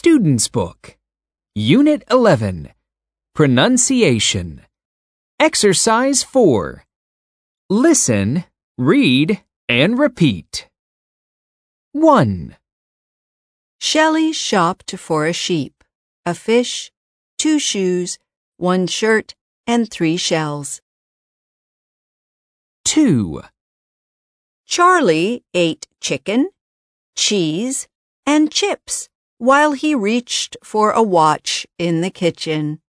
Student's Book, Unit 11, Pronunciation. Exercise 4. Listen, read, and repeat. 1. Shelley shopped for a sheep, a fish, 2 shoes, 1 shirt, and 3 shells. 2. Charlie ate chicken, cheese, and chips while he reached for a watch in the kitchen.